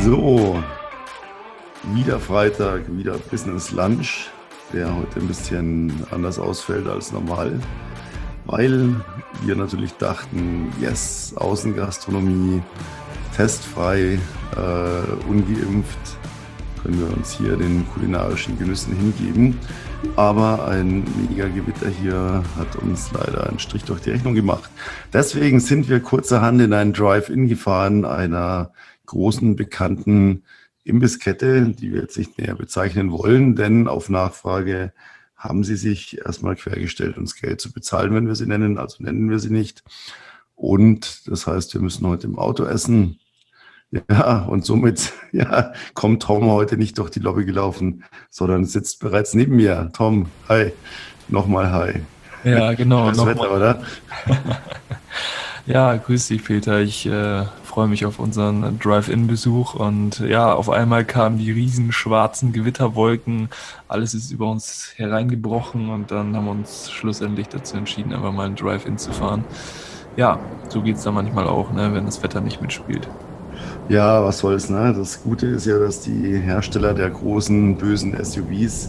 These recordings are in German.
So, wieder Freitag, wieder Business Lunch, der heute ein bisschen anders ausfällt als normal, weil wir natürlich dachten, yes, Außengastronomie, testfrei, ungeimpft, können wir uns hier den kulinarischen Genüssen hingeben. Aber ein Mega-Gewitter hier hat uns leider einen Strich durch die Rechnung gemacht. Deswegen sind wir kurzerhand in einen Drive-In gefahren, einer großen, bekannten Imbisskette, die wir jetzt nicht näher bezeichnen wollen, denn auf Nachfrage haben sie sich erstmal quergestellt, uns Geld zu bezahlen, wenn wir sie nennen, also nennen wir sie nicht. Und das heißt, wir müssen heute im Auto essen. Ja, und somit kommt Tom heute nicht durch die Lobby gelaufen, sondern sitzt bereits neben mir. Tom, hi. Nochmal hi. Ja, genau. Das Wetter, oder? Ja, grüß dich, Peter. Ich freue mich auf unseren Drive-In-Besuch und ja, auf einmal kamen die riesen schwarzen Gewitterwolken. Alles ist über uns hereingebrochen und dann haben wir uns schlussendlich dazu entschieden, einfach mal ein Drive-In zu fahren. Ja, so geht's dann manchmal auch, ne, wenn das Wetter nicht mitspielt. Ja, was soll's, ne? Das Gute ist ja, dass die Hersteller der großen, bösen SUVs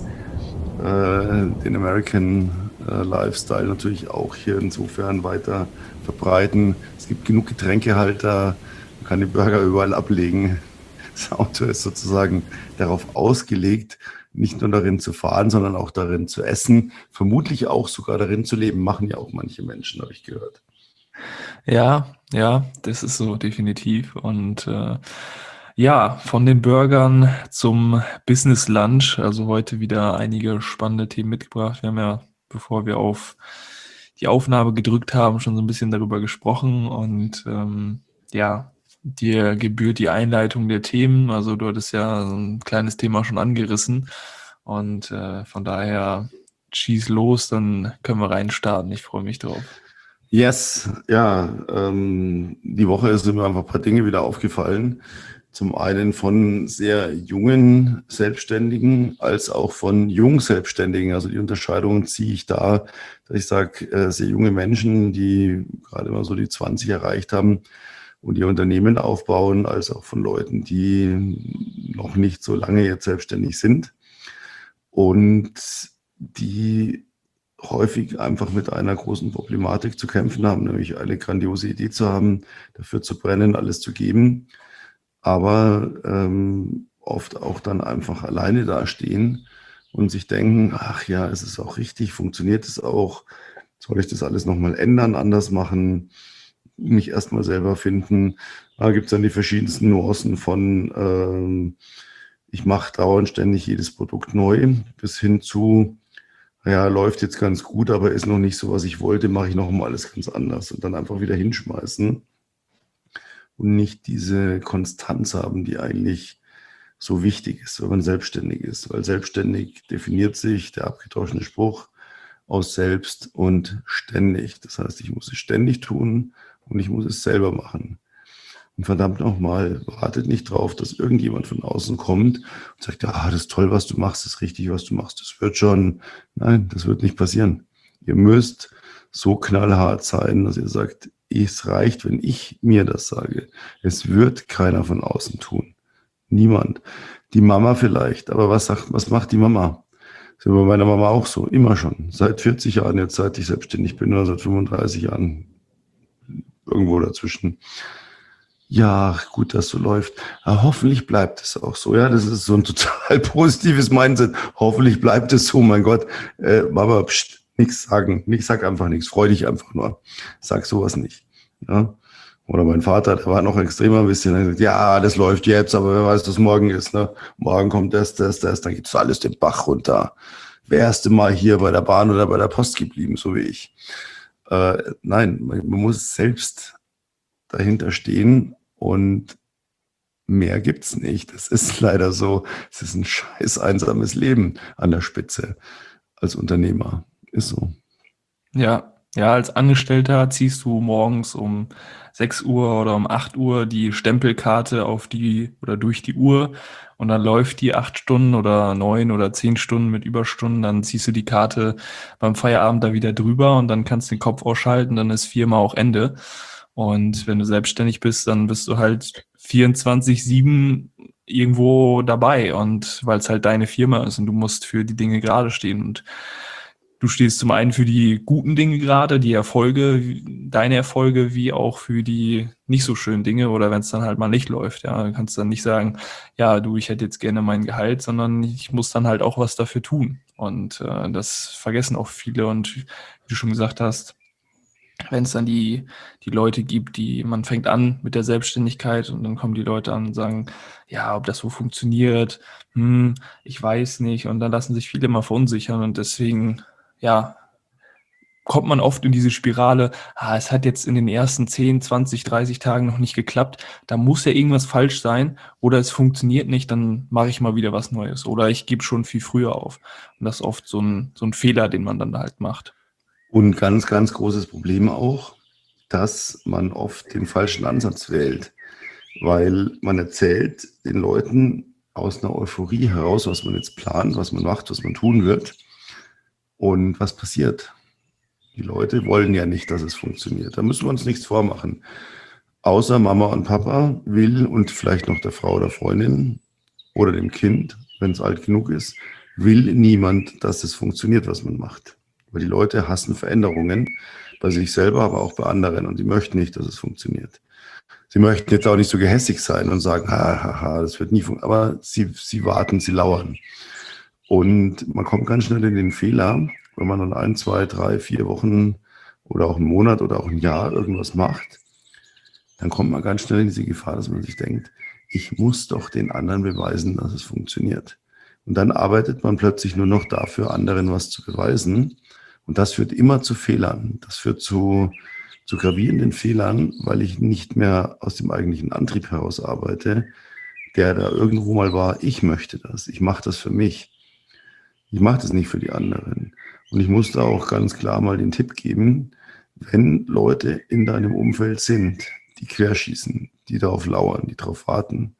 den American Lifestyle natürlich auch hier insofern weiter verbreiten. Es gibt genug Getränkehalter, man kann die Burger überall ablegen. Das Auto ist sozusagen darauf ausgelegt, nicht nur darin zu fahren, sondern auch darin zu essen, vermutlich auch sogar darin zu leben, machen ja auch manche Menschen, habe ich gehört. Ja, das ist so definitiv. Und ja, von den Burgern zum Business Lunch. Also heute wieder einige spannende Themen mitgebracht. Wir haben ja, bevor wir auf die Aufnahme gedrückt haben, schon so ein bisschen darüber gesprochen. Und ja, dir gebührt die Einleitung der Themen. Also du hattest ja so ein kleines Thema schon angerissen. Und von daher schieß los, dann können wir reinstarten. Ich freue mich drauf. Yes, ja, die Woche sind mir einfach ein paar Dinge wieder aufgefallen. Zum einen von sehr jungen Selbstständigen als auch von Jungselbstständigen. Also die Unterscheidung ziehe ich da, dass ich sage, sehr junge Menschen, die gerade mal so die 20 erreicht haben und ihr Unternehmen aufbauen, als auch von Leuten, die noch nicht so lange jetzt selbstständig sind und die häufig einfach mit einer großen Problematik zu kämpfen haben, nämlich eine grandiose Idee zu haben, dafür zu brennen, alles zu geben, aber oft auch dann einfach alleine dastehen und sich denken, ach ja, ist es auch richtig, funktioniert es auch, soll ich das alles nochmal ändern, anders machen, mich erstmal selber finden. Da gibt es dann die verschiedensten Nuancen von ich mache dauernd ständig jedes Produkt neu, bis hin zu ja, läuft jetzt ganz gut, aber ist noch nicht so, was ich wollte, mache ich noch mal alles ganz anders und dann einfach wieder hinschmeißen und nicht diese Konstanz haben, die eigentlich so wichtig ist, wenn man selbstständig ist. Weil selbstständig definiert sich der abgedroschene Spruch aus selbst und ständig. Das heißt, ich muss es ständig tun und ich muss es selber machen. Und verdammt nochmal, wartet nicht drauf, dass irgendjemand von außen kommt und sagt, das ist toll, was du machst, das ist richtig, was du machst, das wird schon. Nein, das wird nicht passieren. Ihr müsst so knallhart sein, dass ihr sagt, es reicht, wenn ich mir das sage. Es wird keiner von außen tun. Niemand. Die Mama vielleicht, aber was macht die Mama? Das ist bei meiner Mama auch so, immer schon. Seit 40 Jahren jetzt, seit ich selbstständig bin, oder seit 35 Jahren, irgendwo dazwischen. Ja, gut, dass so läuft. Aber hoffentlich bleibt es auch so. Ja, das ist so ein total positives Mindset. Hoffentlich bleibt es so, mein Gott. Mama, nichts sagen. Sag einfach nichts. Freu dich einfach nur. Sag sowas nicht. Ja? Oder mein Vater, der war noch extremer ein bisschen. Er hat gesagt, ja, das läuft jetzt, aber wer weiß, was morgen ist. Ne? Morgen kommt das. Dann geht alles den Bach runter. Wärst du mal hier bei der Bahn oder bei der Post geblieben, so wie ich. Nein, man muss selbst dahinter stehen und mehr gibt's nicht. Das ist leider so. Es ist ein scheiß einsames Leben an der Spitze als Unternehmer. Ist so. Ja, als Angestellter ziehst du morgens um 6 Uhr oder um 8 Uhr die Stempelkarte auf die oder durch die Uhr und dann läuft die 8 Stunden oder 9 oder 10 Stunden mit Überstunden, dann ziehst du die Karte beim Feierabend da wieder drüber und dann kannst du den Kopf ausschalten, dann ist Firma auch Ende. Und wenn du selbstständig bist, dann bist du halt 24/7 irgendwo dabei, und weil es halt deine Firma ist und du musst für die Dinge gerade stehen, und du stehst zum einen für die guten Dinge gerade, die Erfolge, deine Erfolge, wie auch für die nicht so schönen Dinge, oder wenn es dann halt mal nicht läuft, ja, dann kannst du dann nicht sagen, ja, du, ich hätte jetzt gerne mein Gehalt, sondern ich muss dann halt auch was dafür tun, und das vergessen auch viele, und wie du schon gesagt hast, wenn es dann die Leute gibt, man fängt an mit der Selbstständigkeit und dann kommen die Leute an und sagen, ja, ob das so funktioniert, ich weiß nicht, und dann lassen sich viele mal verunsichern, und deswegen, ja, kommt man oft in diese Spirale, es hat jetzt in den ersten 10, 20, 30 Tagen noch nicht geklappt, da muss ja irgendwas falsch sein, oder es funktioniert nicht, dann mache ich mal wieder was Neues, oder ich gebe schon viel früher auf. Und das ist oft so ein Fehler, den man dann halt macht. Und ganz, ganz großes Problem auch, dass man oft den falschen Ansatz wählt, weil man erzählt den Leuten aus einer Euphorie heraus, was man jetzt plant, was man macht, was man tun wird. Und was passiert? Die Leute wollen ja nicht, dass es funktioniert. Da müssen wir uns nichts vormachen. Außer Mama und Papa will, und vielleicht noch der Frau oder Freundin oder dem Kind, wenn es alt genug ist, will niemand, dass es funktioniert, was man macht. Weil die Leute hassen Veränderungen bei sich selber, aber auch bei anderen, und die möchten nicht, dass es funktioniert. Sie möchten jetzt auch nicht so gehässig sein und sagen, das wird nie funktionieren, aber sie warten, sie lauern. Und man kommt ganz schnell in den Fehler, wenn man dann 1, 2, 3, 4 Wochen oder auch einen Monat oder auch ein Jahr irgendwas macht, dann kommt man ganz schnell in diese Gefahr, dass man sich denkt, ich muss doch den anderen beweisen, dass es funktioniert. Und dann arbeitet man plötzlich nur noch dafür, anderen was zu beweisen. Und das führt immer zu Fehlern. Das führt zu gravierenden Fehlern, weil ich nicht mehr aus dem eigentlichen Antrieb heraus arbeite, der da irgendwo mal war, ich möchte das, ich mache das für mich. Ich mache das nicht für die anderen. Und ich muss da auch ganz klar mal den Tipp geben, wenn Leute in deinem Umfeld sind, die querschießen, die darauf lauern, die darauf warten,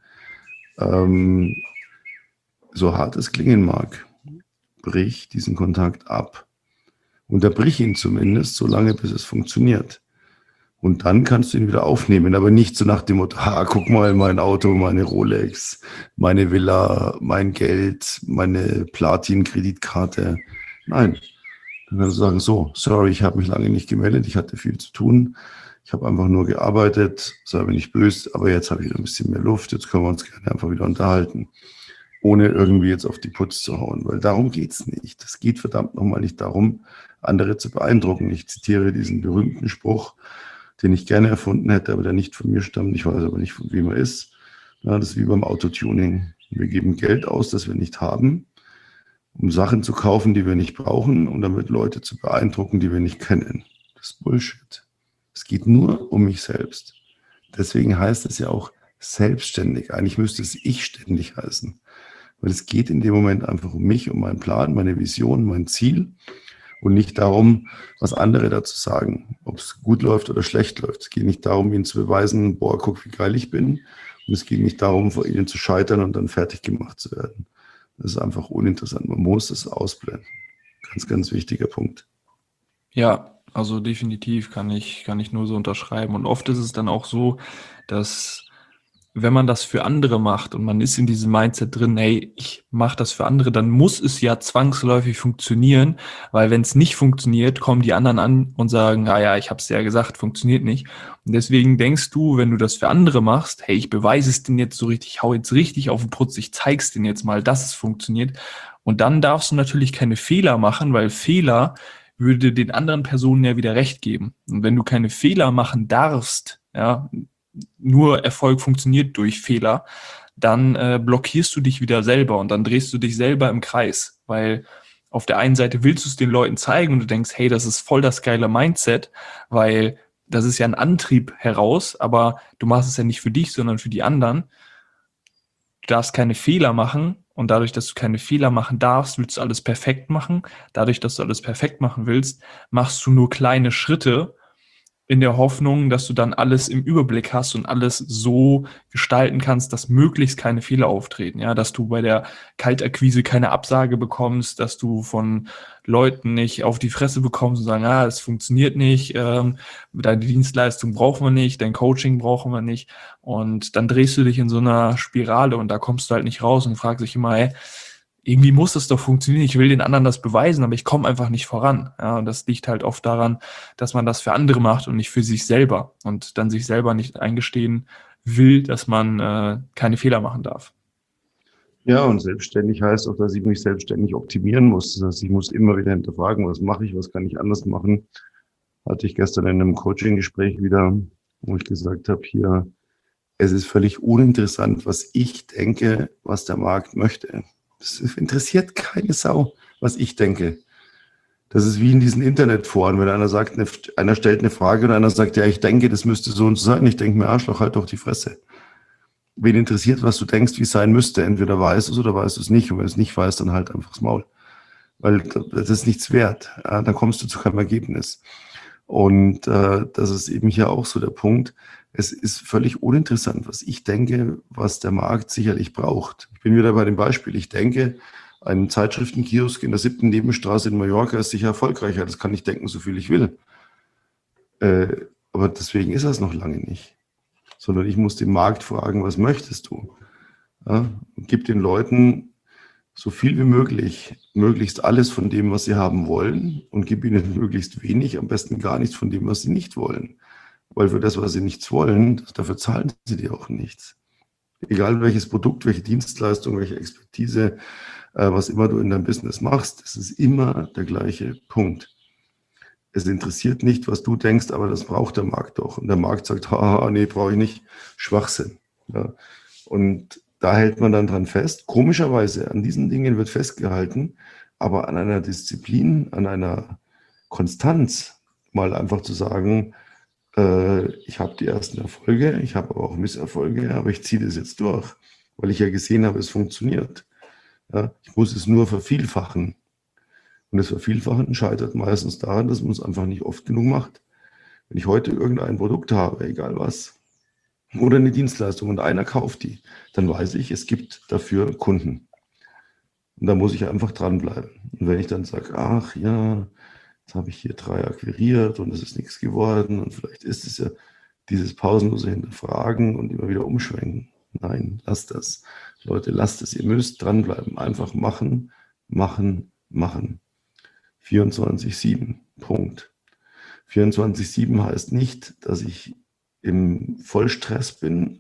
so hart es klingen mag, brich diesen Kontakt ab. Unterbrich ihn zumindest, so lange, bis es funktioniert. Und dann kannst du ihn wieder aufnehmen, aber nicht so nach dem Motto, guck mal, mein Auto, meine Rolex, meine Villa, mein Geld, meine Platin-Kreditkarte. Nein, dann kannst du sagen, so, sorry, ich habe mich lange nicht gemeldet, ich hatte viel zu tun, ich habe einfach nur gearbeitet, sei mir nicht böse, aber jetzt habe ich wieder ein bisschen mehr Luft, jetzt können wir uns gerne einfach wieder unterhalten, ohne irgendwie jetzt auf die Putz zu hauen, weil darum geht's nicht. Es geht verdammt nochmal nicht darum, andere zu beeindrucken. Ich zitiere diesen berühmten Spruch, den ich gerne erfunden hätte, aber der nicht von mir stammt. Ich weiß aber nicht, von wem er ist. Ja, das ist wie beim Autotuning. Wir geben Geld aus, das wir nicht haben, um Sachen zu kaufen, die wir nicht brauchen, und damit Leute zu beeindrucken, die wir nicht kennen. Das ist Bullshit. Es geht nur um mich selbst. Deswegen heißt es ja auch selbstständig. Eigentlich müsste es ich ständig heißen. Weil es geht in dem Moment einfach um mich, um meinen Plan, meine Vision, mein Ziel. Und nicht darum, was andere dazu sagen, ob es gut läuft oder schlecht läuft. Es geht nicht darum, ihnen zu beweisen, boah, guck, wie geil ich bin. Und es geht nicht darum, vor ihnen zu scheitern und dann fertig gemacht zu werden. Das ist einfach uninteressant. Man muss es ausblenden. Ganz, ganz wichtiger Punkt. Ja, also definitiv kann ich nur so unterschreiben. Und oft ist es dann auch so, dass wenn man das für andere macht und man ist in diesem Mindset drin, hey, ich mache das für andere, dann muss es ja zwangsläufig funktionieren, weil wenn es nicht funktioniert, kommen die anderen an und sagen, ja, ich habe es ja gesagt, funktioniert nicht. Und deswegen denkst du, wenn du das für andere machst, hey, ich beweise es denen jetzt so richtig, ich hau jetzt richtig auf den Putz, ich zeig's denen jetzt mal, dass es funktioniert. Und dann darfst du natürlich keine Fehler machen, weil Fehler würde den anderen Personen ja wieder recht geben. Und wenn du keine Fehler machen darfst, ja, nur Erfolg funktioniert durch Fehler, dann blockierst du dich wieder selber und dann drehst du dich selber im Kreis, weil auf der einen Seite willst du es den Leuten zeigen und du denkst, hey, das ist voll das geile Mindset, weil das ist ja ein Antrieb heraus, aber du machst es ja nicht für dich, sondern für die anderen. Du darfst keine Fehler machen und dadurch, dass du keine Fehler machen darfst, willst du alles perfekt machen. Dadurch, dass du alles perfekt machen willst, machst du nur kleine Schritte in der Hoffnung, dass du dann alles im Überblick hast und alles so gestalten kannst, dass möglichst keine Fehler auftreten. Ja, dass du bei der Kaltakquise keine Absage bekommst, dass du von Leuten nicht auf die Fresse bekommst und sagen, es funktioniert nicht, deine Dienstleistung brauchen wir nicht, dein Coaching brauchen wir nicht. Und dann drehst du dich in so einer Spirale und da kommst du halt nicht raus und fragst dich immer, hey, irgendwie muss das doch funktionieren. Ich will den anderen das beweisen, aber ich komme einfach nicht voran. Ja, und das liegt halt oft daran, dass man das für andere macht und nicht für sich selber und dann sich selber nicht eingestehen will, dass man keine Fehler machen darf. Ja, und selbstständig heißt auch, dass ich mich selbstständig optimieren muss. Das heißt, ich muss immer wieder hinterfragen, was mache ich, was kann ich anders machen. Hatte ich gestern in einem Coaching-Gespräch wieder, wo ich gesagt habe, hier, es ist völlig uninteressant, was ich denke, was der Markt möchte. Das interessiert keine Sau, was ich denke. Das ist wie in diesen Internetforen, wenn einer sagt, einer stellt eine Frage und einer sagt, ja, ich denke, das müsste so und so sein. Ich denke mir, Arschloch, halt doch die Fresse. Wen interessiert, was du denkst, wie es sein müsste? Entweder weißt du es oder weißt du es nicht. Und wenn du es nicht weißt, dann halt einfach das Maul. Weil das ist nichts wert. Ja, dann kommst du zu keinem Ergebnis. Und das ist eben hier auch so der Punkt. Es ist völlig uninteressant, was ich denke, was der Markt sicherlich braucht. Ich bin wieder bei dem Beispiel. Ich denke, ein Zeitschriftenkiosk in der 7. Nebenstraße in Mallorca ist sicher erfolgreicher. Das kann ich denken, so viel ich will. Aber deswegen ist das noch lange nicht. Sondern ich muss den Markt fragen, was möchtest du? Ja, gib den Leuten so viel wie möglich, möglichst alles von dem, was sie haben wollen und gib ihnen möglichst wenig, am besten gar nichts von dem, was sie nicht wollen. Weil für das, was sie nichts wollen, dafür zahlen sie dir auch nichts. Egal welches Produkt, welche Dienstleistung, welche Expertise, was immer du in deinem Business machst, es ist immer der gleiche Punkt. Es interessiert nicht, was du denkst, aber das braucht der Markt doch. Und der Markt sagt, haha, nee, brauche ich nicht. Schwachsinn. Ja. Und da hält man dann dran fest. Komischerweise, an diesen Dingen wird festgehalten, aber an einer Disziplin, an einer Konstanz, mal einfach zu sagen, ich habe die ersten Erfolge, ich habe aber auch Misserfolge, aber ich ziehe das jetzt durch, weil ich ja gesehen habe, es funktioniert. Ja, ich muss es nur vervielfachen. Und das Vervielfachen scheitert meistens daran, dass man es einfach nicht oft genug macht. Wenn ich heute irgendein Produkt habe, egal was, oder eine Dienstleistung und einer kauft die, dann weiß ich, es gibt dafür Kunden. Und da muss ich einfach dranbleiben. Und wenn ich dann sage, ach ja, jetzt habe ich hier 3 akquiriert und es ist nichts geworden und vielleicht ist es ja dieses pausenlose Hinterfragen und immer wieder umschwenken. Nein, lasst das. Leute, lasst es. Ihr müsst dranbleiben. Einfach machen, machen, machen. 24/7. Punkt. 24/7 heißt nicht, dass ich im Vollstress bin.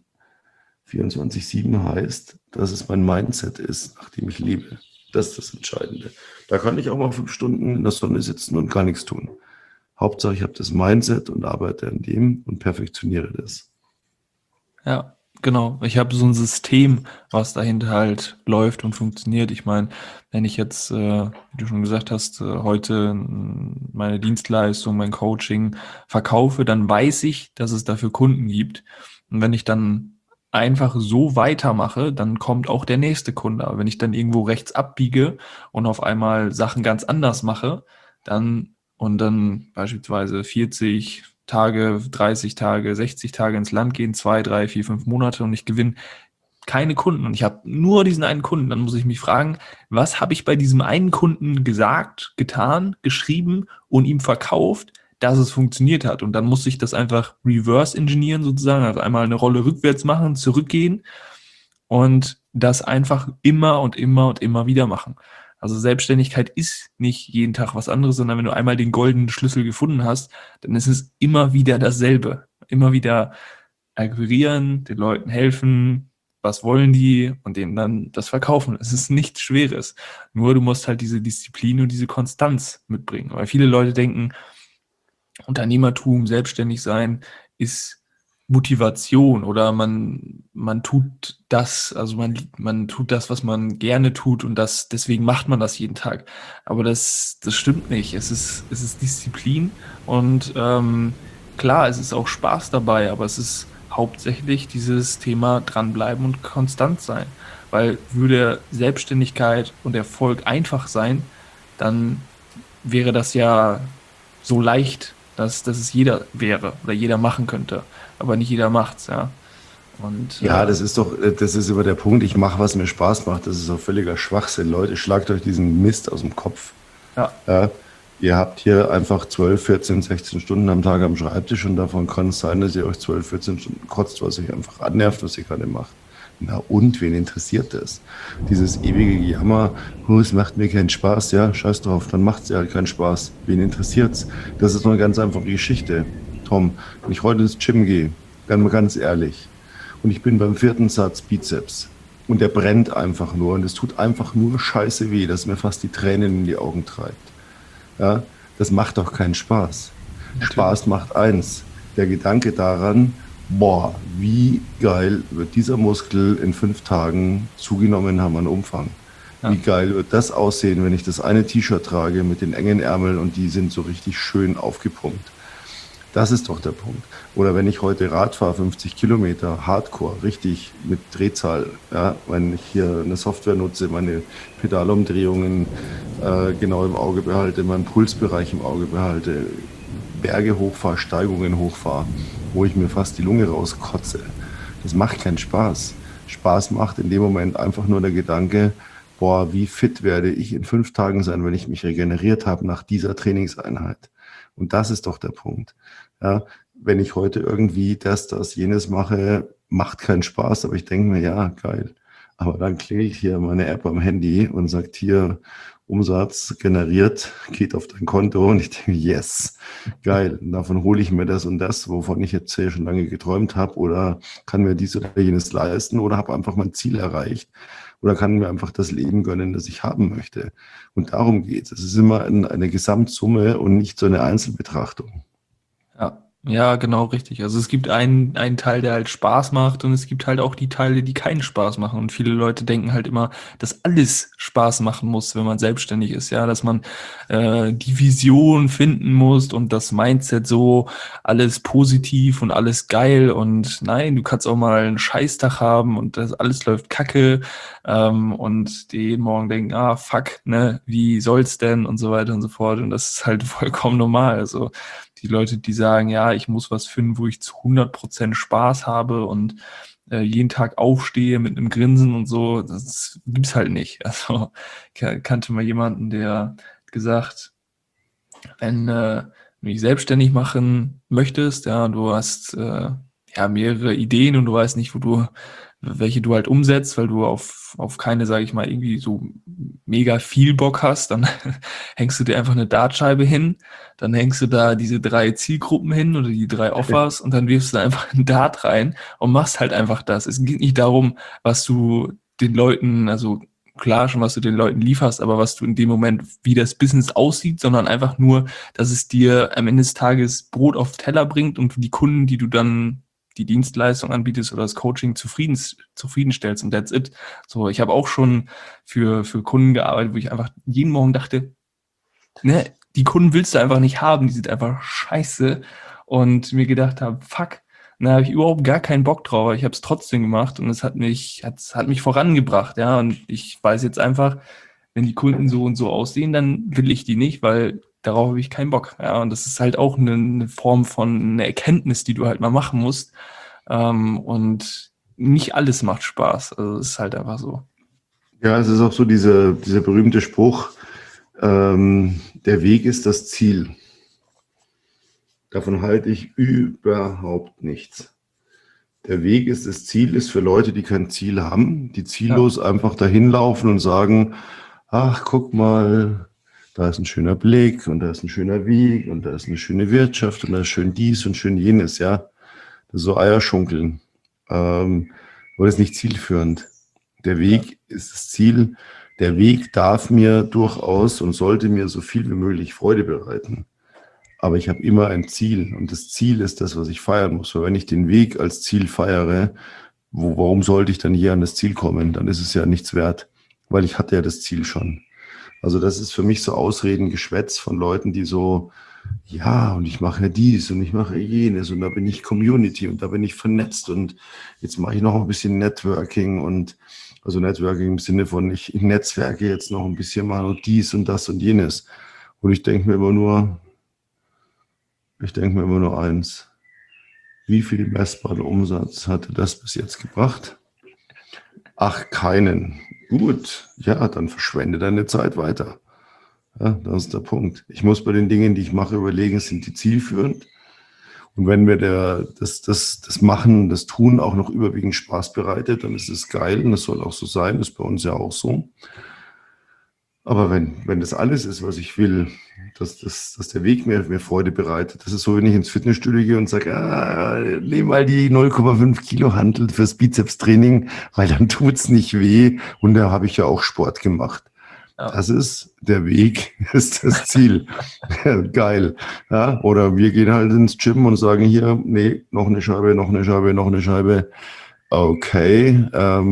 24/7 heißt, dass es mein Mindset ist, nach dem ich lebe. Das ist das Entscheidende. Da kann ich auch mal 5 Stunden in der Sonne sitzen und gar nichts tun. Hauptsache, ich habe das Mindset und arbeite an dem und perfektioniere das. Ja, genau. Ich habe so ein System, was dahinter halt läuft und funktioniert. Ich meine, wenn ich jetzt, wie du schon gesagt hast, heute meine Dienstleistung, mein Coaching verkaufe, dann weiß ich, dass es dafür Kunden gibt. Und wenn ich dann einfach so weitermache, dann kommt auch der nächste Kunde. Aber wenn ich dann irgendwo rechts abbiege und auf einmal Sachen ganz anders mache, dann beispielsweise 40 Tage, 30 Tage, 60 Tage ins Land gehen, 2, 3, 4, 5 Monate und ich gewinne keine Kunden und ich habe nur diesen einen Kunden, dann muss ich mich fragen, was habe ich bei diesem einen Kunden gesagt, getan, geschrieben und ihm verkauft, dass es funktioniert hat. Und dann muss ich das einfach reverse engineeren sozusagen, also einmal eine Rolle rückwärts machen, zurückgehen und das einfach immer und immer und immer wieder machen. Also Selbstständigkeit ist nicht jeden Tag was anderes, sondern wenn du einmal den goldenen Schlüssel gefunden hast, dann ist es immer wieder dasselbe. Immer wieder akquirieren, den Leuten helfen, was wollen die und denen dann das verkaufen. Es ist nichts Schweres. Nur du musst halt diese Disziplin und diese Konstanz mitbringen. Weil viele Leute denken, Unternehmertum, selbstständig sein ist Motivation oder man tut das, also man tut das, was man gerne tut und deswegen macht man das jeden Tag. Aber das stimmt nicht. Es ist Disziplin und klar, es ist auch Spaß dabei, aber es ist hauptsächlich dieses Thema dranbleiben und konstant sein. Weil würde Selbstständigkeit und Erfolg einfach sein, dann wäre das ja so leicht dass es jeder wäre oder jeder machen könnte, aber nicht jeder macht's, ja. Und Ja, das ist immer der Punkt. Ich mache, was mir Spaß macht. Das ist auch völliger Schwachsinn. Leute, schlagt euch diesen Mist aus dem Kopf. ja, Ja, ihr habt hier einfach 12, 14, 16 Stunden am Tag am Schreibtisch und davon kann es sein, dass ihr euch 12, 14 Stunden kotzt, was euch einfach annervt, was ihr gerade macht. Na und, wen interessiert das? Dieses ewige Gejammer, oh, es macht mir keinen Spaß, ja, scheiß drauf, dann macht es ja halt keinen Spaß. Wen interessiert's? Das ist eine ganz einfache Geschichte. Tom, wenn ich heute ins Gym gehe, ganz ehrlich, und ich bin beim vierten Satz Bizeps und der brennt einfach nur und es tut einfach nur scheiße weh, dass mir fast die Tränen in die Augen treibt. Ja, das macht doch keinen Spaß. natürlich. Spaß macht eins. Der Gedanke daran, boah, wie geil wird dieser Muskel in 5 Tagen zugenommen haben an Umfang. Wie Ja, geil wird das aussehen, wenn ich das eine T-Shirt trage mit den engen Ärmeln und die sind so richtig schön aufgepumpt. Das ist doch der Punkt. Oder wenn ich heute Rad fahre, 50 Kilometer, Hardcore, richtig mit Drehzahl, ja, wenn ich hier eine Software nutze, meine Pedalumdrehungen genau im Auge behalte, meinen Pulsbereich im Auge behalte, Berge hochfahre, Steigungen hochfahre, wo ich mir fast die Lunge rauskotze. Das macht keinen Spaß. Spaß macht in dem Moment einfach nur der Gedanke, boah, wie fit werde ich in 5 Tagen sein, wenn ich mich regeneriert habe nach dieser Trainingseinheit. Und das ist doch der Punkt. Ja, wenn ich heute irgendwie jenes mache, macht keinen Spaß, aber ich denke mir, ja, geil. Aber dann klicke ich hier meine App am Handy und sagt hier, Umsatz generiert, geht auf dein Konto und ich denke, yes, geil. Und davon hole ich mir das und das, wovon ich jetzt hier schon lange geträumt habe oder kann mir dies oder jenes leisten oder habe einfach mein Ziel erreicht oder kann mir einfach das Leben gönnen, das ich haben möchte. Und darum geht es. Es ist immer eine Gesamtsumme und nicht so eine Einzelbetrachtung. ja. Ja, genau richtig. Also es gibt einen Teil, der halt Spaß macht und es gibt halt auch die Teile, die keinen Spaß machen. Und viele Leute denken halt immer, dass alles Spaß machen muss, wenn man selbstständig ist, ja, dass man die Vision finden muss und das Mindset so alles positiv und alles geil und nein, du kannst auch mal einen Scheißtag haben und das alles läuft kacke und die jeden Morgen denken, ah fuck, ne, wie soll's denn und so weiter und so fort. Und das ist halt vollkommen normal. Also die Leute, die sagen, ja, ich muss was finden, wo ich zu 100% Spaß habe und jeden Tag aufstehe mit einem Grinsen und so, das gibt's halt nicht. Also ich kannte mal jemanden, der hat gesagt, wenn du dich selbstständig machen möchtest, ja, du hast ja mehrere Ideen und du weißt nicht, welche du halt umsetzt, weil du auf keine, sage ich mal, irgendwie so mega viel Bock hast, dann hängst du dir einfach eine Dartscheibe hin, dann hängst du da diese 3 Zielgruppen hin oder die 3 Offers und dann wirfst du da einfach einen Dart rein und machst halt einfach das. Es geht nicht darum, was du den Leuten, also klar schon, was du den Leuten lieferst, aber was du in dem Moment, wie das Business aussieht, sondern einfach nur, dass es dir am Ende des Tages Brot auf den Teller bringt und die Kunden, die du dann die Dienstleistung anbietest oder das Coaching zufriedenstellst und that's it. So, ich habe auch schon für Kunden gearbeitet, wo ich einfach jeden Morgen dachte, ne, die Kunden willst du einfach nicht haben, die sind einfach scheiße und mir gedacht habe, fuck, da habe ich überhaupt gar keinen Bock drauf, aber ich habe es trotzdem gemacht und hat mich vorangebracht, ja, und ich weiß jetzt einfach, wenn die Kunden so und so aussehen, dann will ich die nicht, weil darauf habe ich keinen Bock, ja, und das ist halt auch eine Form von einer Erkenntnis, die du halt mal machen musst und nicht alles macht Spaß, also es ist halt einfach so. Ja, es ist auch so dieser berühmte Spruch, der Weg ist das Ziel. Davon halte ich überhaupt nichts. Der Weg ist das Ziel, ist für Leute, die kein Ziel haben, die Ja, ziellos einfach dahin laufen und sagen, ach, guck mal, da ist ein schöner Blick und da ist ein schöner Weg und da ist eine schöne Wirtschaft und da ist schön dies und schön jenes, ja. Das ist so Eierschunkeln. Aber das ist nicht zielführend. Der ja, Weg ist das Ziel. Der Weg darf mir durchaus und sollte mir so viel wie möglich Freude bereiten. Aber ich habe immer ein Ziel und das Ziel ist das, was ich feiern muss. Weil wenn ich den Weg als Ziel feiere, warum sollte ich dann hier an das Ziel kommen? Dann ist es ja nichts wert, weil ich hatte ja das Ziel schon. Also das ist für mich so Ausredengeschwätz von Leuten, die so, ja, und ich mache dies und ich mache jenes und da bin ich Community und da bin ich vernetzt und jetzt mache ich noch ein bisschen Networking und also Networking im Sinne von, ich netzwerke jetzt noch ein bisschen mal und dies und das und jenes. Und ich denke mir immer nur, Ich denke mir immer nur eins. Wie viel messbaren Umsatz hatte das bis jetzt gebracht? Ach, keinen. Gut, ja, dann verschwende deine Zeit weiter. Ja, das ist der Punkt. Ich muss bei den Dingen, die ich mache, überlegen, sind die zielführend? Und wenn mir das Machen, das Tun auch noch überwiegend Spaß bereitet, dann ist es geil und das soll auch so sein, das ist bei uns ja auch so. Aber wenn das alles ist, was ich will, dass der Weg mir Freude bereitet, das ist so, wenn ich ins Fitnessstudio gehe und sage, nehm mal die 0,5 Kilo Hantel fürs Bizepstraining, weil dann tut's nicht weh und da habe ich ja auch Sport gemacht. Ja. Das ist der Weg, ist das Ziel. Geil. Ja, oder wir gehen halt ins Gym und sagen hier, nee, noch eine Scheibe, noch eine Scheibe, noch eine Scheibe. Okay,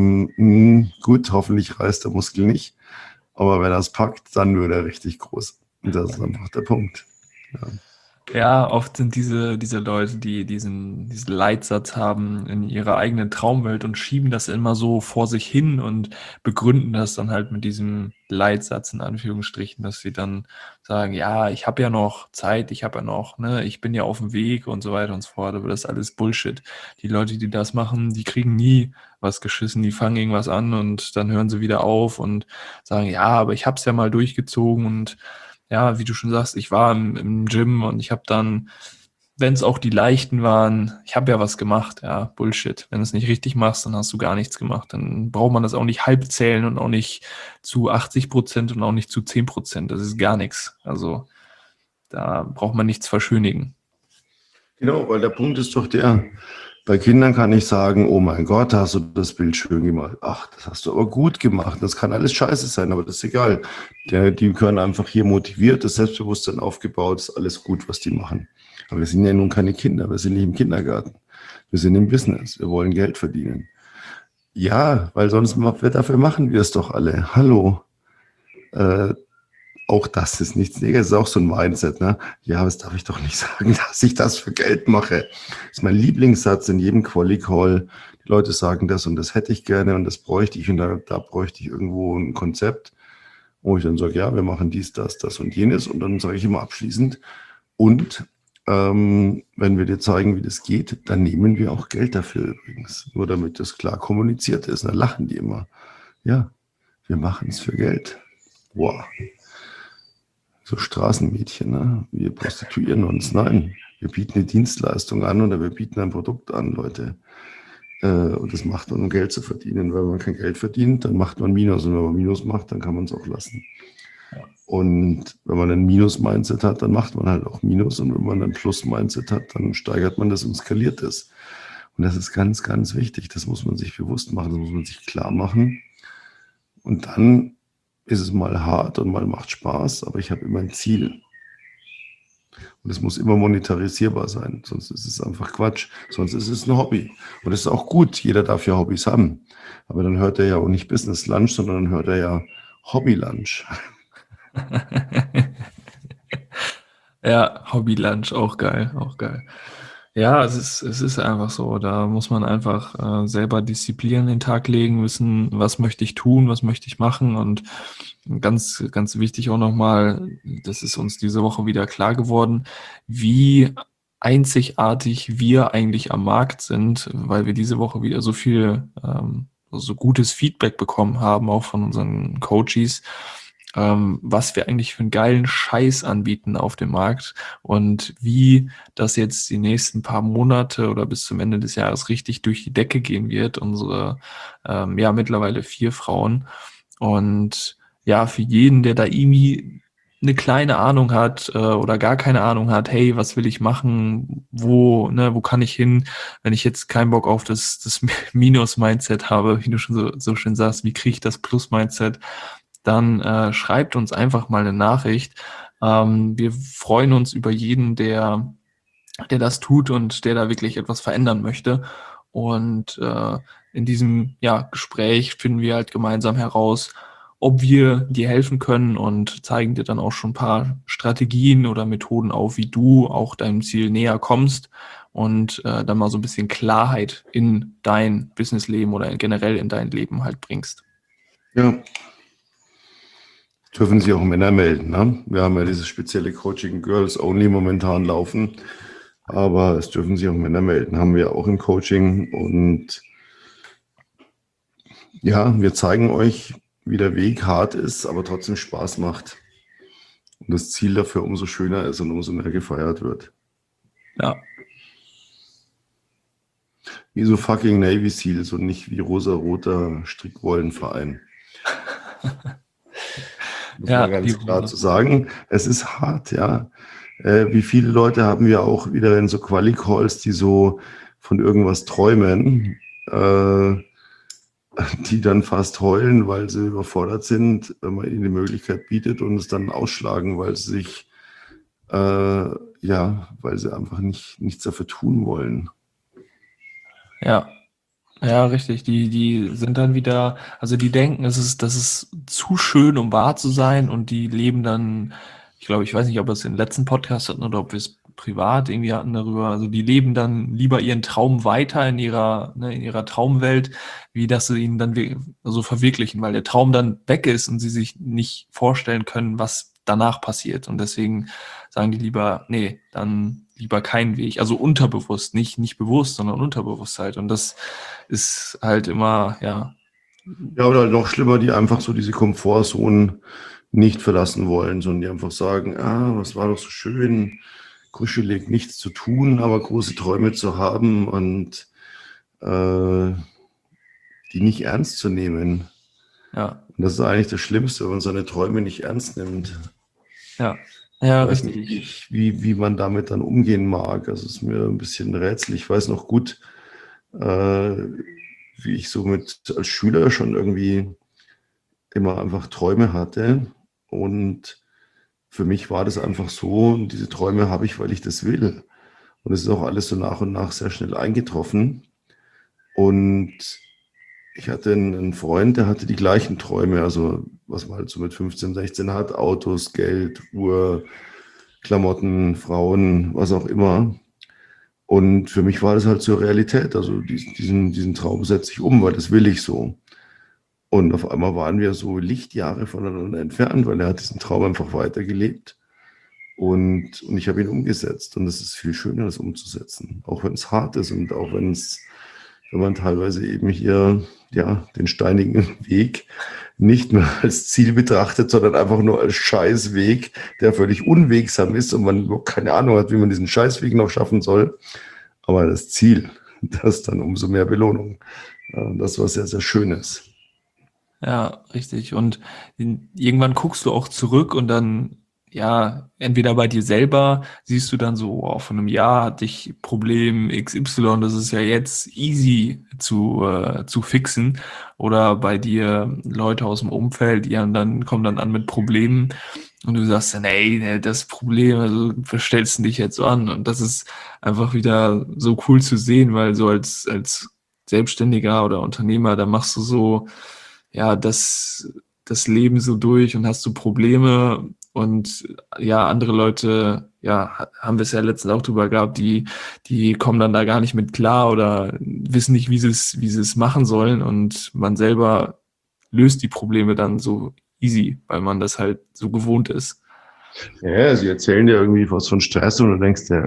gut, hoffentlich reißt der Muskel nicht. Aber wenn er es packt, dann wird er richtig groß. Und das ist einfach der Punkt. Ja. Ja, oft sind diese Leute, die diesen Leitsatz haben in ihrer eigenen Traumwelt und schieben das immer so vor sich hin und begründen das dann halt mit diesem Leitsatz in Anführungsstrichen, dass sie dann sagen, ja, ich habe ja noch Zeit, ich habe ja noch, ne, ich bin ja auf dem Weg und so weiter und so fort. Aber das ist alles Bullshit. Die Leute, die das machen, die kriegen nie was geschissen, die fangen irgendwas an und dann hören sie wieder auf und sagen, ja, aber ich habe es ja mal durchgezogen und ja, wie du schon sagst, ich war im Gym und ich habe dann, wenn es auch die leichten waren, ich habe ja was gemacht, ja, Bullshit. Wenn du es nicht richtig machst, dann hast du gar nichts gemacht. Dann braucht man das auch nicht halb zählen und auch nicht zu 80% und auch nicht zu 10%. Das ist gar nichts. Also da braucht man nichts verschönigen. Genau, weil der Punkt ist doch der, bei Kindern kann ich sagen, oh mein Gott, hast du das Bild schön gemacht. Ach, das hast du aber gut gemacht. Das kann alles scheiße sein, aber das ist egal. Die können einfach hier motiviert, das Selbstbewusstsein aufgebaut, ist alles gut, was die machen. Aber wir sind ja nun keine Kinder, wir sind nicht im Kindergarten. Wir sind im Business, wir wollen Geld verdienen. Ja, weil sonst, dafür machen wir es doch alle. Hallo. Äh, Auch das ist nichts Negatives, ist auch so ein Mindset, ne? Ja, das darf ich doch nicht sagen, dass ich das für Geld mache. Das ist mein Lieblingssatz in jedem Quali-Call. Die Leute sagen das und das hätte ich gerne und das bräuchte ich und da bräuchte ich irgendwo ein Konzept, wo ich dann sage, ja, wir machen dies, das und jenes und dann sage ich immer abschließend und wenn wir dir zeigen, wie das geht, dann nehmen wir auch Geld dafür übrigens. Nur damit das klar kommuniziert ist. Dann lachen die immer. Ja, wir machen es für Geld. Wow. So Straßenmädchen, ne? Wir prostituieren uns. Nein, wir bieten eine Dienstleistung an oder wir bieten ein Produkt an, Leute. Und das macht man, um Geld zu verdienen. Weil wenn man kein Geld verdient, dann macht man Minus. Und wenn man Minus macht, dann kann man es auch lassen. Und wenn man ein Minus-Mindset hat, dann macht man halt auch Minus. Und wenn man ein Plus-Mindset hat, dann steigert man das und skaliert es. Und das ist ganz, ganz wichtig. Das muss man sich bewusst machen, das muss man sich klar machen. Und dann ist es mal hart und mal macht Spaß, aber ich habe immer ein Ziel. Und es muss immer monetarisierbar sein, sonst ist es einfach Quatsch. Sonst ist es ein Hobby. Und das ist auch gut, jeder darf ja Hobbys haben. Aber dann hört er ja auch nicht Business Lunch, sondern dann hört er ja Hobby Lunch. Ja, Hobby Lunch, auch geil, auch geil. Ja, es ist einfach so. Da muss man einfach selber Disziplin an den Tag legen, wissen, was möchte ich tun, was möchte ich machen. Und ganz, ganz wichtig auch nochmal, das ist uns diese Woche wieder klar geworden, wie einzigartig wir eigentlich am Markt sind, weil wir diese Woche wieder so viel, so gutes Feedback bekommen haben, auch von unseren Coaches, was wir eigentlich für einen geilen Scheiß anbieten auf dem Markt und wie das jetzt die nächsten paar Monate oder bis zum Ende des Jahres richtig durch die Decke gehen wird. Unsere, ja, mittlerweile 4 Frauen. Und ja, für jeden, der da irgendwie eine kleine Ahnung hat oder gar keine Ahnung hat, hey, was will ich machen, wo kann ich hin, wenn ich jetzt keinen Bock auf das Minus-Mindset habe, wie du schon so schön sagst, wie kriege ich das Plus-Mindset, dann schreibt uns einfach mal eine Nachricht. Wir freuen uns über jeden, der das tut und der da wirklich etwas verändern möchte. Und in diesem Gespräch finden wir halt gemeinsam heraus, ob wir dir helfen können und zeigen dir dann auch schon ein paar Strategien oder Methoden auf, wie du auch deinem Ziel näher kommst und dann mal so ein bisschen Klarheit in dein Businessleben oder generell in dein Leben halt bringst. Ja, Dürfen sich auch Männer melden, ne? Wir haben ja dieses spezielle Coaching Girls Only momentan laufen, aber es dürfen sich auch Männer melden, haben wir auch im Coaching. Und ja, wir zeigen euch, wie der Weg hart ist, aber trotzdem Spaß macht. Und das Ziel dafür umso schöner ist und umso mehr gefeiert wird. Ja, Wie so fucking Navy Seals und nicht wie rosa-roter Strickwollenverein. Muss ja, man ganz klar zu sagen, es ist hart, ja. Wie viele Leute haben wir auch wieder in so Quali-Calls, die so von irgendwas träumen, die dann fast heulen, weil sie überfordert sind, wenn man ihnen die Möglichkeit bietet und es dann ausschlagen, weil sie sich, weil sie einfach nichts dafür tun wollen. ja. Ja, richtig. Die sind dann wieder, also die denken, das ist zu schön, um wahr zu sein, und die leben dann, ich glaube, ich weiß nicht, ob wir es im letzten Podcast hatten oder ob wir es privat irgendwie hatten darüber, also die leben dann lieber ihren Traum weiter in ihrer Traumwelt, wie dass sie ihn dann so verwirklichen, weil der Traum dann weg ist und sie sich nicht vorstellen können, was danach passiert. Und deswegen sagen die lieber, nee, dann lieber keinen Weg. Also unterbewusst, nicht bewusst, sondern unterbewusst halt. Und das ist halt immer, ja. Ja, oder noch schlimmer, die einfach so diese Komfortzonen nicht verlassen wollen, sondern die einfach sagen, was war doch so schön, kuschelig, nichts zu tun, aber große Träume zu haben und die nicht ernst zu nehmen. Ja. Und das ist eigentlich das Schlimmste, wenn man seine Träume nicht ernst nimmt. Ja, ja, Ich weiß richtig. nicht, wie man damit dann umgehen mag. Also es ist mir ein bisschen ein Rätsel. Ich weiß noch gut, wie ich so als Schüler schon irgendwie immer einfach Träume hatte. Und für mich war das einfach so, und diese Träume habe ich, weil ich das will. Und es ist auch alles so nach und nach sehr schnell eingetroffen. Und ich hatte einen Freund, der hatte die gleichen Träume, also was man halt so mit 15, 16 hat, Autos, Geld, Uhr, Klamotten, Frauen, was auch immer. Und für mich war das halt zur Realität. Also diesen Traum setze ich um, weil das will ich so. Und auf einmal waren wir so Lichtjahre voneinander entfernt, weil er hat diesen Traum einfach weitergelebt. Und ich habe ihn umgesetzt. Und es ist viel schöner, das umzusetzen. Auch wenn es hart ist und auch wenn man teilweise eben hier den steinigen Weg nicht mehr als Ziel betrachtet, sondern einfach nur als Scheißweg, der völlig unwegsam ist und man überhaupt keine Ahnung hat, wie man diesen Scheißweg noch schaffen soll. Aber das Ziel, das dann umso mehr Belohnung. Das war sehr, sehr Schönes. Ja, richtig. Und irgendwann guckst du auch zurück und dann, ja, entweder bei dir selber siehst du dann so, oh, von einem Jahr hatte ich Problem XY, das ist ja jetzt easy zu fixen. Oder bei dir Leute aus dem Umfeld, kommen dann an mit Problemen und du sagst dann, ey, das Problem, also verstellst du dich jetzt so an. Und das ist einfach wieder so cool zu sehen, weil so als Selbstständiger oder Unternehmer, da machst du so, ja, das Leben so durch und hast so Probleme, und ja, andere Leute, ja, haben wir es ja letztens auch drüber gehabt, die kommen dann da gar nicht mit klar oder wissen nicht, wie sie es machen sollen, und man selber löst die Probleme dann so easy, weil man das halt so gewohnt ist. Ja, sie erzählen dir irgendwie was von Stress und du denkst dir,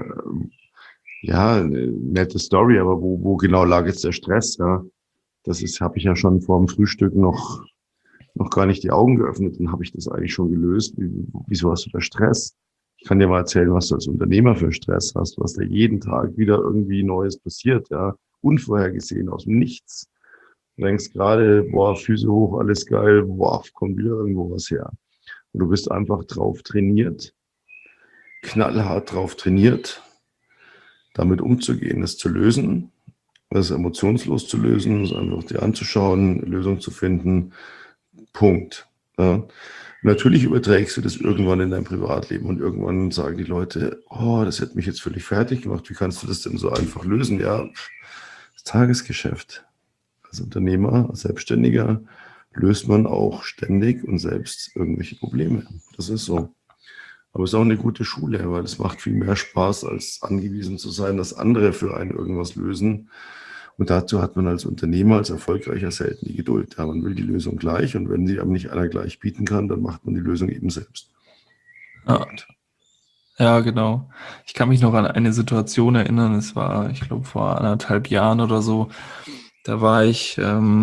ja, nette Story, aber wo genau lag jetzt der Stress? Ja, habe ich ja schon vor dem Frühstück noch gar nicht die Augen geöffnet, dann habe ich das eigentlich schon gelöst. Wieso hast du da Stress? Ich kann dir mal erzählen, was du als Unternehmer für Stress hast, was da jeden Tag wieder irgendwie Neues passiert, ja, unvorhergesehen aus dem Nichts. Du denkst gerade, boah, Füße hoch, alles geil, boah, kommt wieder irgendwo was her. Und du bist einfach drauf trainiert, knallhart drauf trainiert, damit umzugehen, es zu lösen, es emotionslos zu lösen, es einfach dir anzuschauen, Lösung zu finden. Punkt. Ja. Natürlich überträgst du das irgendwann in dein Privatleben und irgendwann sagen die Leute, oh, das hätte mich jetzt völlig fertig gemacht. Wie kannst du das denn so einfach lösen? Ja, das Tagesgeschäft. Als Unternehmer, als Selbstständiger löst man auch ständig und selbst irgendwelche Probleme. Das ist so. Aber es ist auch eine gute Schule, weil es macht viel mehr Spaß, als angewiesen zu sein, dass andere für einen irgendwas lösen Und dazu hat man als Unternehmer, als Erfolgreicher selten die Geduld. Ja, man will die Lösung gleich und wenn sie einem nicht einer gleich bieten kann, dann macht man die Lösung eben selbst. Ja. Ja, genau. Ich kann mich noch an eine Situation erinnern. Es war, ich glaube, vor 1,5 Jahren oder so. Da war ich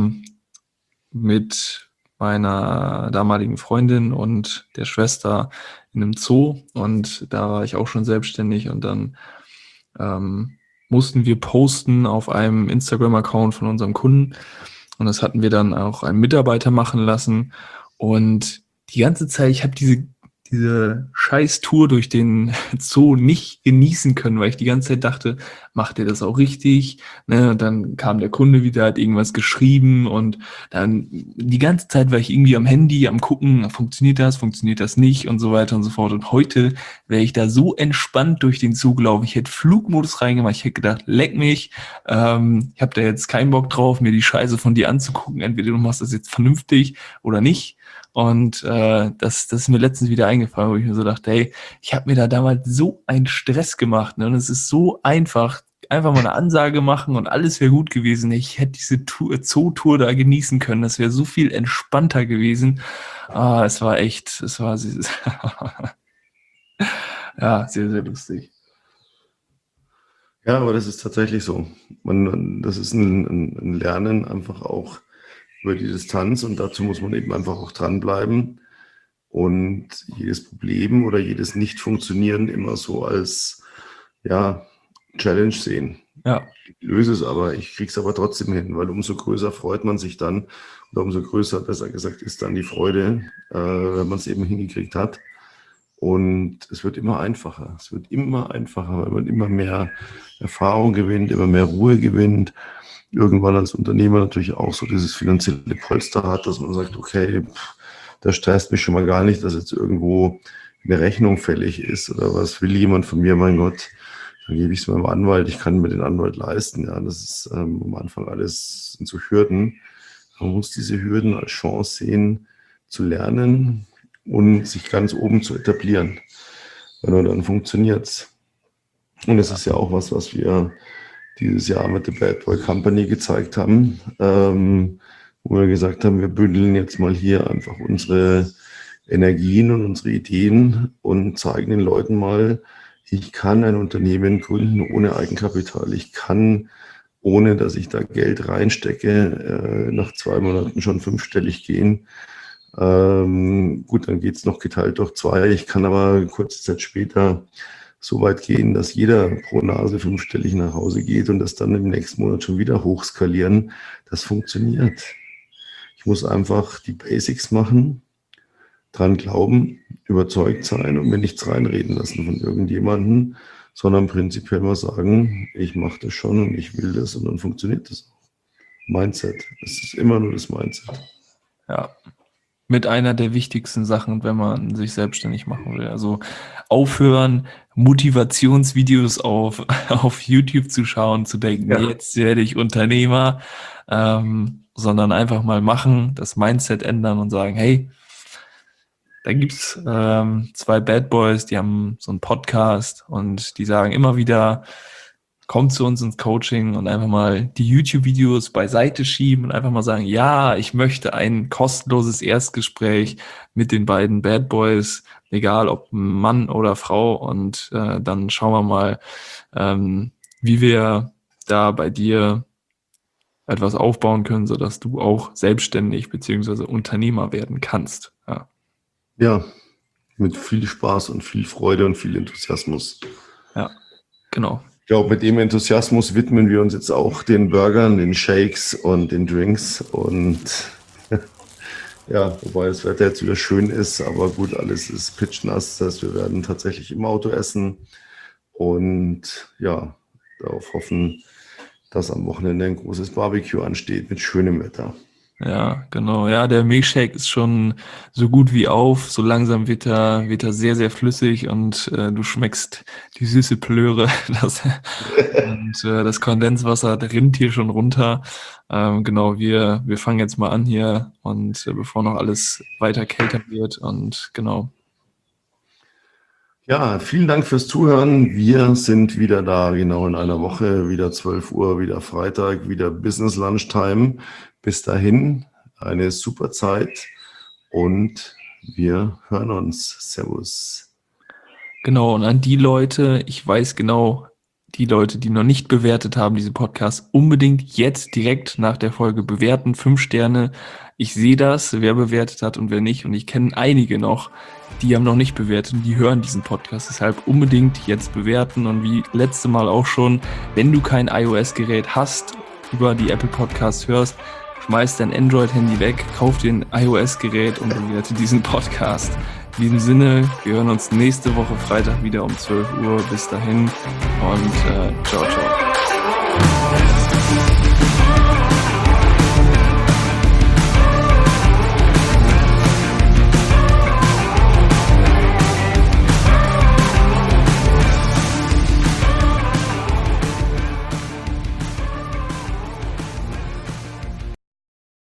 mit meiner damaligen Freundin und der Schwester in einem Zoo und da war ich auch schon selbstständig und dann mussten wir posten auf einem Instagram-Account von unserem Kunden und das hatten wir dann auch einem Mitarbeiter machen lassen und die ganze Zeit, ich habe diese scheiß Tour durch den Zoo nicht genießen können, weil ich die ganze Zeit dachte, macht er das auch richtig? Ne? Und dann kam der Kunde wieder, hat irgendwas geschrieben und dann die ganze Zeit war ich irgendwie am Handy, am gucken, funktioniert das nicht und so weiter und so fort. Und heute wäre ich da so entspannt durch den Zoo gelaufen. Ich hätte Flugmodus reingemacht, ich hätte gedacht, leck mich, ich habe da jetzt keinen Bock drauf, mir die Scheiße von dir anzugucken. Entweder du machst das jetzt vernünftig oder nicht. Und das ist mir letztens wieder eingefallen, wo ich mir so dachte, hey, ich habe mir da damals so einen Stress gemacht. Ne? Und es ist so einfach mal eine Ansage machen und alles wäre gut gewesen. Ich hätte diese Zoo-Tour da genießen können. Das wäre so viel entspannter gewesen. Es war ja, sehr, sehr lustig. Ja, aber das ist tatsächlich so. Das ist ein Lernen einfach auch über die Distanz und dazu muss man eben einfach auch dranbleiben und jedes Problem oder jedes Nicht-Funktionieren immer so als Challenge sehen. Ja. Ich löse es aber, ich kriege es aber trotzdem hin, weil umso größer freut man sich dann oder umso größer, besser gesagt, ist dann die Freude, wenn man es eben hingekriegt hat. Und es wird immer einfacher. Es wird immer einfacher, weil man immer mehr Erfahrung gewinnt, immer mehr Ruhe gewinnt. Irgendwann als Unternehmer natürlich auch so dieses finanzielle Polster hat, dass man sagt, okay, das stresst mich schon mal gar nicht, dass jetzt irgendwo eine Rechnung fällig ist oder was will jemand von mir, mein Gott, dann gebe ich es meinem Anwalt, ich kann mir den Anwalt leisten. Ja, das ist am Anfang alles sind so Hürden. Man muss diese Hürden als Chance sehen, zu lernen und sich ganz oben zu etablieren. Weil dann funktioniert es. Und das ist ja auch was wir dieses Jahr mit der Bad Boy Company gezeigt haben, wo wir gesagt haben, wir bündeln jetzt mal hier einfach unsere Energien und unsere Ideen und zeigen den Leuten mal, ich kann ein Unternehmen gründen ohne Eigenkapital. Ich kann, ohne dass ich da Geld reinstecke, nach 2 Monaten schon 5-stellig gehen. Gut, dann geht es noch geteilt durch 2. Ich kann aber kurze Zeit später so weit gehen, dass jeder pro Nase 5-stellig nach Hause geht und das dann im nächsten Monat schon wieder hochskalieren. Das funktioniert. Ich muss einfach die Basics machen, dran glauben, überzeugt sein und mir nichts reinreden lassen von irgendjemandem, sondern prinzipiell mal sagen, ich mache das schon und ich will das und dann funktioniert das auch. Mindset. Es ist immer nur das Mindset. Ja. Mit einer der wichtigsten Sachen, wenn man sich selbstständig machen will. Also aufhören, Motivationsvideos auf YouTube zu schauen, zu denken, jetzt werde ich Unternehmer, sondern einfach mal machen, das Mindset ändern und sagen, hey, da gibt's 2 Bad Boys, die haben so einen Podcast und die sagen immer wieder, kommt zu uns ins Coaching und einfach mal die YouTube-Videos beiseite schieben und einfach mal sagen, ja, ich möchte ein kostenloses Erstgespräch mit den beiden Bad Boys, egal ob Mann oder Frau und dann schauen wir mal, wie wir da bei dir etwas aufbauen können, sodass du auch selbstständig beziehungsweise Unternehmer werden kannst. Ja, mit viel Spaß und viel Freude und viel Enthusiasmus. Ja, genau. Ich glaube, mit dem Enthusiasmus widmen wir uns jetzt auch den Burgern, den Shakes und den Drinks. Und ja, wobei das Wetter jetzt wieder schön ist, aber gut, alles ist pitchnass. Das heißt, wir werden tatsächlich im Auto essen und ja, darauf hoffen, dass am Wochenende ein großes Barbecue ansteht mit schönem Wetter. Ja, genau. Ja, der Milkshake ist schon so gut wie auf. So langsam wird er sehr, sehr flüssig und du schmeckst die süße Plöre. Das Kondenswasser rinnt hier schon runter. Genau, wir fangen jetzt mal an hier und bevor noch alles weiter kälter wird und genau. Ja, vielen Dank fürs Zuhören. Wir sind wieder da, genau in einer Woche, wieder 12 Uhr, wieder Freitag, wieder Business Lunchtime. Bis dahin eine super Zeit und wir hören uns. Servus. Genau, und an die Leute, ich weiß genau, die Leute, die noch nicht bewertet haben, diese Podcast, unbedingt jetzt direkt nach der Folge bewerten. 5 Sterne. Ich sehe das, wer bewertet hat und wer nicht. Und ich kenne einige noch, die haben noch nicht bewertet und die hören diesen Podcast. Deshalb unbedingt jetzt bewerten. Und wie letzte Mal auch schon, wenn du kein iOS-Gerät hast, über die Apple Podcasts hörst, schmeiß dein Android-Handy weg, kauf dir ein iOS-Gerät und bewerte diesen Podcast. In diesem Sinne, wir hören uns nächste Woche Freitag wieder um 12 Uhr. Bis dahin und ciao, ciao.